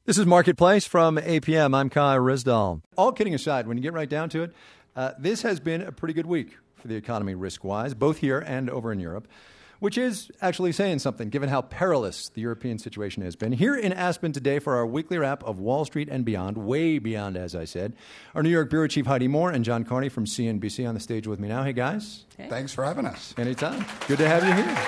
This is Marketplace from APM. I'm Kai Rizdal. All kidding aside, when you get right down to it, this has been a pretty good week for the economy risk-wise, both here and over in Europe, which is actually saying something, given how perilous the European situation has been. Here in Aspen today for our weekly wrap of Wall Street and beyond, way beyond, as I said, our New York Bureau Chief Heidi Moore and John Carney from CNBC on the stage with me now. Hey, guys. Hey. Thanks for having us. Anytime. Good to have you here.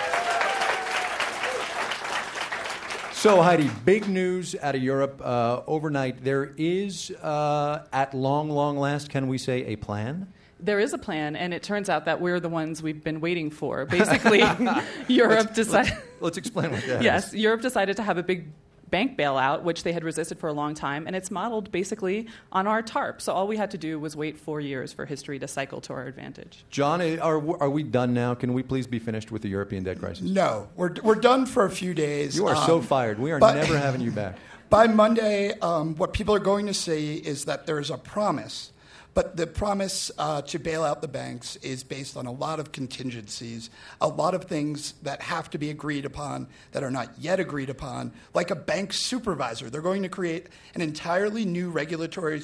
So, Heidi, big news out of Europe overnight. There is, at long last, can we say, a plan? There is a plan, and it turns out that we're the ones we've been waiting for. Basically, Europe decided... Let's explain what that is. Yes, Europe decided to have a big bank bailout, which they had resisted for a long time, and it's modeled basically on our TARP. So all we had to do was wait 4 years for history to cycle to our advantage. John, are we done now? Can we please be finished with the European debt crisis? No, we're done for a few days. You are so fired. We are never having you back. By Monday, what people are going to see is that there is a promise. But the promise to bail out the banks is based on a lot of contingencies, a lot of things that have to be agreed upon that are not yet agreed upon, like a bank supervisor. They're going to create an entirely new regulatory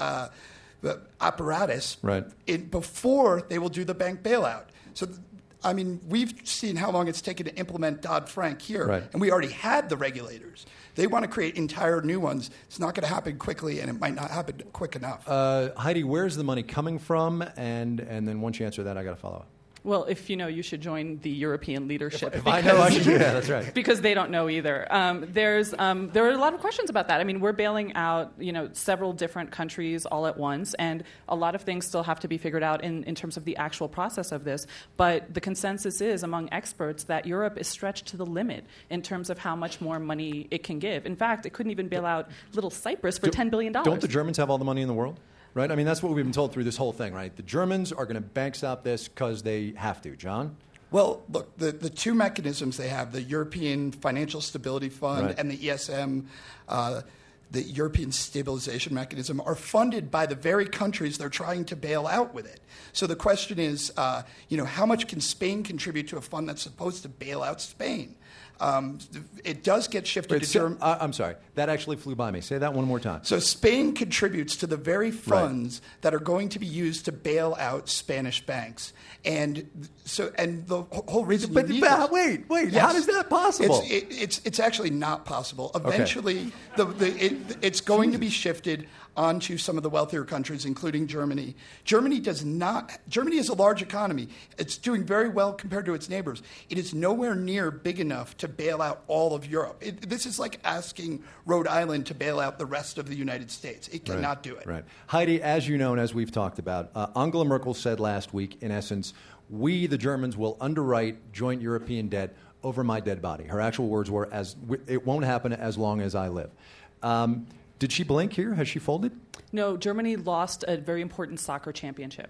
apparatus before they will do the bank bailout. So, I mean, we've seen how long it's taken to implement Dodd-Frank here, and we already had the regulators. They want to create entire new ones. It's not going to happen quickly, and it might not happen quick enough. Heidi, where's the money coming from? And then once you answer that, I got to follow up. Well, if you know, you should join the European leadership. If I know, I should do that. That's right. Because they don't know either. There are a lot of questions about that. I mean, we're bailing out, several different countries all at once, and a lot of things still have to be figured out in terms of the actual process of this. But the consensus is among experts that Europe is stretched to the limit in terms of how much more money it can give. In fact, it couldn't even bail out little Cyprus for $10 billion. Don't the Germans have all the money in the world? Right? I mean, that's what we've been told through this whole thing, right? The Germans are going to backstop this because they have to. John? Well, look, the two mechanisms they have, the European Financial Stability Fund and the ESM, the European Stabilization Mechanism, are funded by the very countries they're trying to bail out with it. So the question is, how much can Spain contribute to a fund that's supposed to bail out Spain? It does get shifted to Germany. I'm sorry. That actually flew by me. Say that one more time. So Spain contributes to the very funds that are going to be used to bail out Spanish banks. And the whole reason wait. Yes. How is that possible? It's actually not possible. Eventually, it's going to be shifted onto some of the wealthier countries, including Germany. Germany is a large economy. It's doing very well compared to its neighbors. It is nowhere near big enough to bail out all of Europe. This is like asking Rhode Island to bail out the rest of the United States. It cannot do it. Right. Heidi, as you know and as we've talked about, Angela Merkel said last week, in essence, we, the Germans, will underwrite joint European debt over my dead body. Her actual words were, it won't happen as long as I live. Did she blink here? Has she folded? No, Germany lost a very important soccer championship.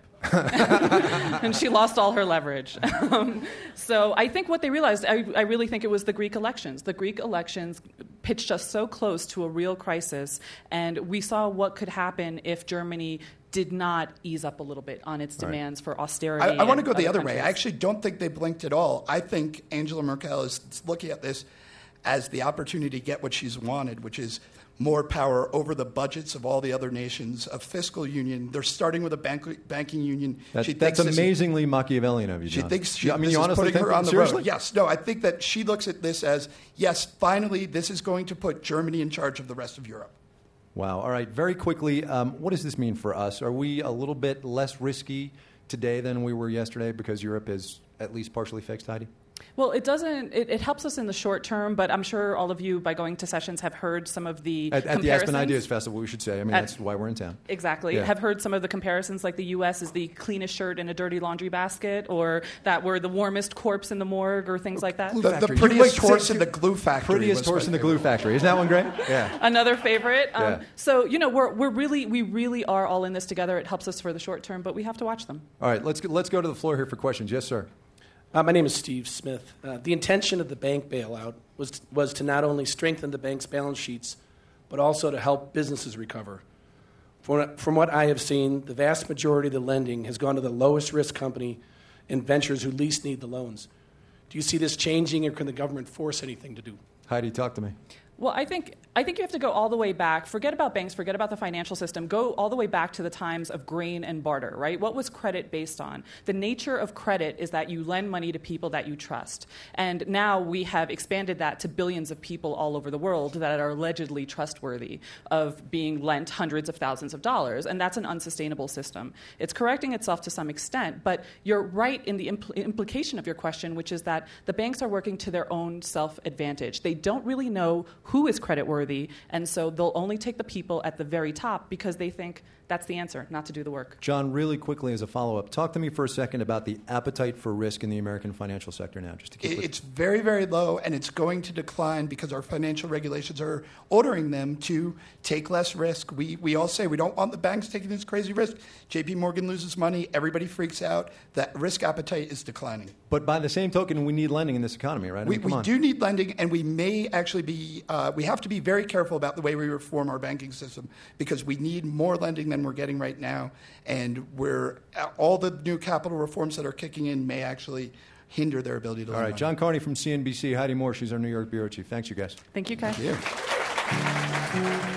And she lost all her leverage. So I think what they realized, I really think it was the Greek elections. The Greek elections pitched us so close to a real crisis, and we saw what could happen if Germany did not ease up a little bit on its demands for austerity. I want to go the other way. I actually don't think they blinked at all. I think Angela Merkel is looking at this as the opportunity to get what she's wanted, which is more power over the budgets of all the other nations, a fiscal union. They're starting with a banking union. That's amazingly Machiavellian of you, John. She thinks you honestly putting her on the road. Yes. No, I think that she looks at this as, yes, finally, this is going to put Germany in charge of the rest of Europe. Wow. All right. Very quickly, what does this mean for us? Are we a little bit less risky today than we were yesterday because Europe is at least partially fixed, Heidi? Well, it doesn't. It helps us in the short term, but I'm sure all of you, by going to sessions, have heard some of the comparisons. At the Aspen Ideas Festival, we should say. I mean, that's why we're in town. Exactly. Yeah. Have heard some of the comparisons, like the U.S. is the cleanest shirt in a dirty laundry basket, or that we're the warmest corpse in the morgue, or things like that. The prettiest horse in the glue factory. Prettiest horse in the glue factory. Isn't that one great? Yeah. Another favorite. So, we really are all in this together. It helps us for the short term, but we have to watch them. All right. Let's go to the floor here for questions. Yes, sir. My name is Steve Smith. The intention of the bank bailout was to not only strengthen the bank's balance sheets, but also to help businesses recover. From what I have seen, the vast majority of the lending has gone to the lowest risk company and ventures who least need the loans. Do you see this changing, or can the government force anything to do? Heidi, talk to me. Well, I think you have to go all the way back. Forget about banks, forget about the financial system. Go all the way back to the times of grain and barter, right? What was credit based on? The nature of credit is that you lend money to people that you trust. And now we have expanded that to billions of people all over the world that are allegedly trustworthy of being lent hundreds of thousands of dollars. And that's an unsustainable system. It's correcting itself to some extent, but you're right in the implication of your question, which is that the banks are working to their own self-advantage. They don't really know who is creditworthy, and so they'll only take the people at the very top because they think that's the answer, not to do the work. John, really quickly as a follow-up, talk to me for a second about the appetite for risk in the American financial sector now. Just to keep It's very, very low, and it's going to decline because our financial regulations are ordering them to take less risk. We all say we don't want the banks taking this crazy risk. J.P. Morgan loses money. Everybody freaks out. That risk appetite is declining. But by the same token, we need lending in this economy, right? We do need lending, and we may actually be we have to be very careful about the way we reform our banking system because we need more lending than we're getting right now, and all the new capital reforms that are kicking in may actually hinder their ability to lend. All right, John Carney from CNBC, Heidi Moore, she's our New York bureau chief. Thanks, you guys. Thank you, Kai. Thank you.